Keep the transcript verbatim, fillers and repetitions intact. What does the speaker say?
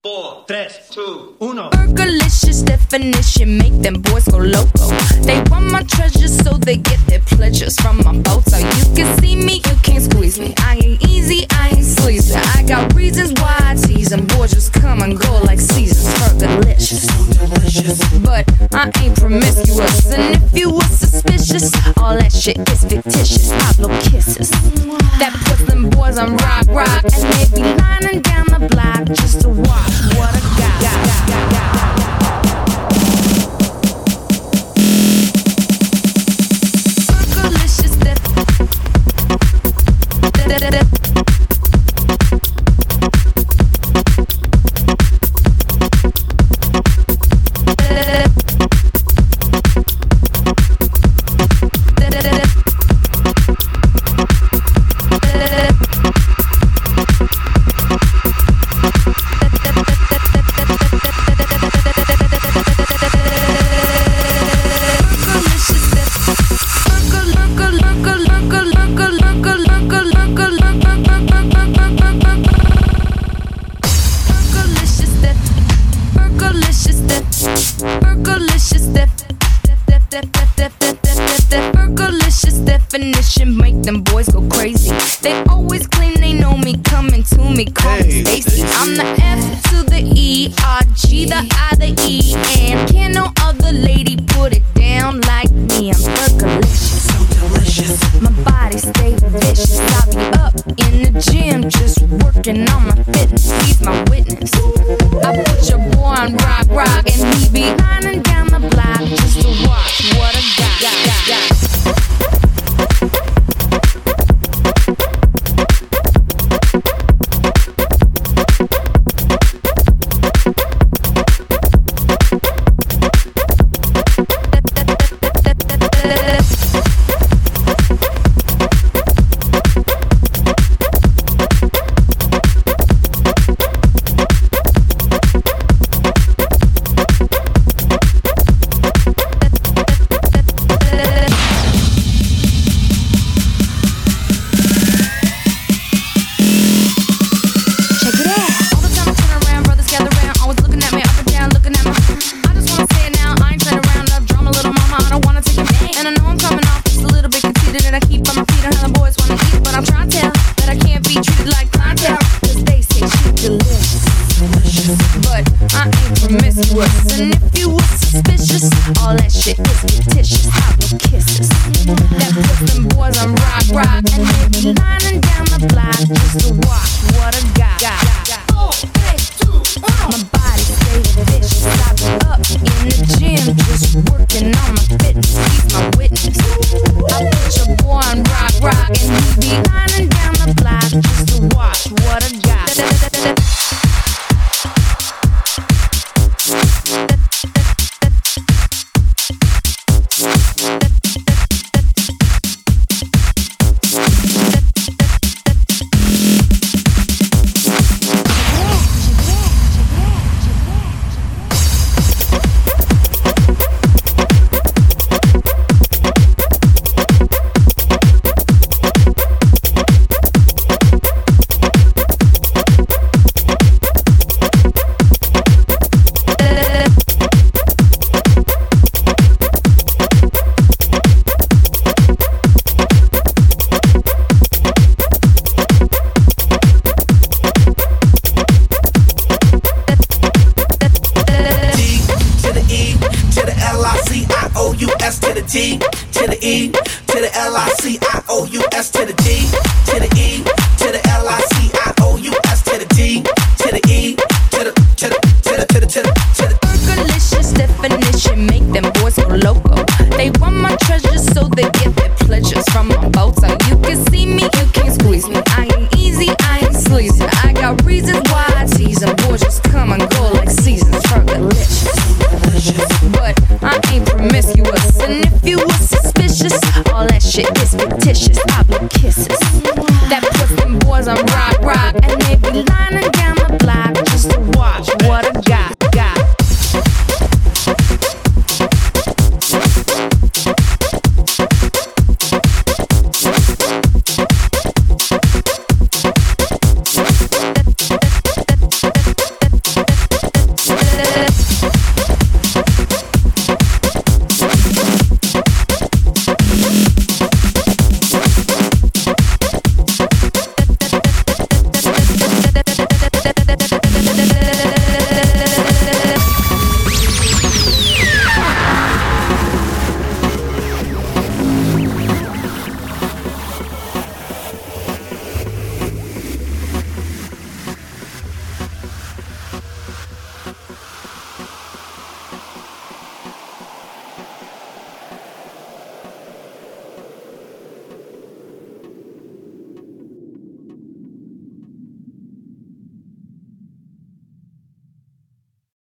four, tres, two, uno. Burgerlicious definition, make them boys go loco. They want my treasures so they get their pleasures from my boat. So you can see me, you can't squeeze me. I ain't easy, I ain't sleazy. I got reasons why I tease them. Boys just come and go like seasons. Burgerlicious, so delicious. But I ain't promiscuous. And if you were suspicious, all that shit is fictitious. I blow kisses. That puts them boys on rock, rock. And they be lining down the block just to watch what I got. got, got, got, got. Burgerlicious def- da, da, da, da. Definition make them boys go crazy. They always claim they know me, coming to me, call me Stacy. I'm the F to the E, R, G, the I, the E, and can no other lady put it down like me. I'm burgerlicious, so delicious. My body stay vicious. I be up in the gym, just working on my fitness. He's my witness. I put your boy on rock, rock, and he be lining down the block just to watch what I got. got, got, got. Burgerlicious definition, make them boys go loco. They want my treasures so they get their pleasures from my boat. So you